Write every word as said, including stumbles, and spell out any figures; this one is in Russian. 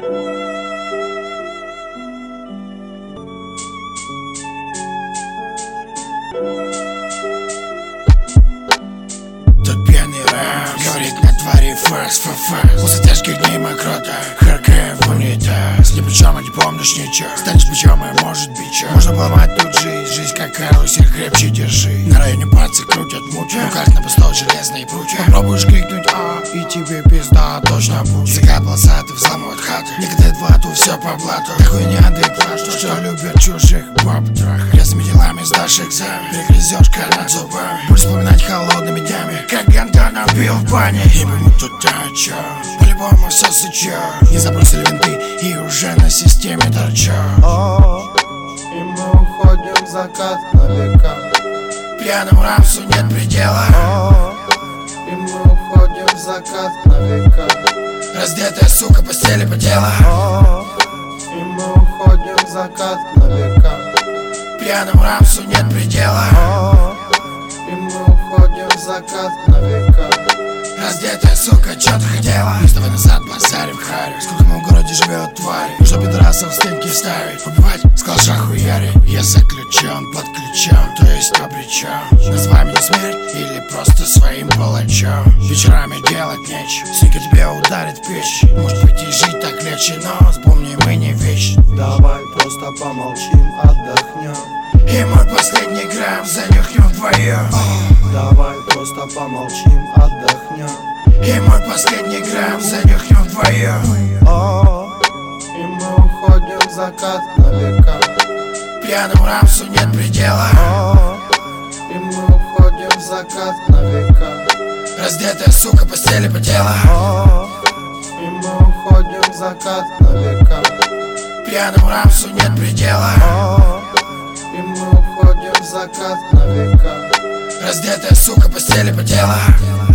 Тут пьяный рэп говорит на твари фэс, фэс. После тяжких дней мокрота, харкая в унитаз. Ни при чем, а не помнишь ничего. Станешь бичом, и может быть чё. Можно поломать тут жизнь, жизнь как карусель, крепче держи. На районе пальцы крутят муча, в руках на пустой железные прутья. Попробуешь крикнуть а, и тебе пизда точно будет. Языка полосатый взламывают хаты, не кидает вату, все по блату. Такой неадекват, что, что любят чужих баб трах. Грязными делами сдашь экзамен, перегрызешь над зубами. Будешь вспоминать холодными днями, как Гандона бил в бане. И мы тут а чё, по-любому все сычё. Не забросили винты и уже на системе торчу. И мы уходим в закат на века. Пьяному рамсу нет предела. И мы уходим в закат на века. Раздетая сука постели потела. И мы уходим в закат на века. Пьяному рамсу нет предела. И мы уходим в закат на века. Раздетая сука, чё ты хотела? Мы с тобой назад базарим харю. Сколько мы в городе живет твари. Нужно пидорасов в стенки ставить. Убивать, сказал шахуяри. Я заключен, подключен, то есть обречен. Называй меня смерть или просто своим палачом. Вечерами делать нечего, сука тебе ударит в печь. Может быть и жить так легче, но вспомни, мы не вечны. Давай просто помолчим, отдохнем. И мой последний грамм занюхнем вдвоем. Давай просто помолчим, отдохнем. И мой последний грамм занюхнем вдвоем. И мы уходим в закат на века. Пьяному рамсу нет предела. И мы уходим в закат на века. Раздетая сука постели потела. И мы уходим в закат на века. Пьяному рамсу нет предела. И мы уходим в закат на века. Раздетая сука постели потела.